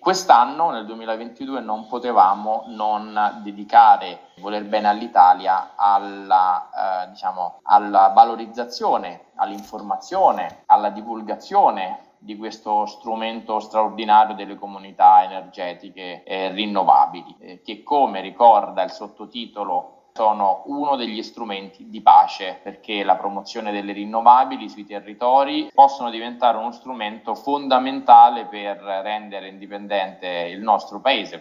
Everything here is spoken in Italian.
Quest'anno, nel 2022, non potevamo non dedicare voler bene all'Italia alla valorizzazione, all'informazione, alla divulgazione di questo strumento straordinario delle comunità energetiche rinnovabili, che, come ricorda il sottotitolo, sono uno degli strumenti di pace, perché la promozione delle rinnovabili sui territori possono diventare uno strumento fondamentale per rendere indipendente il nostro paese.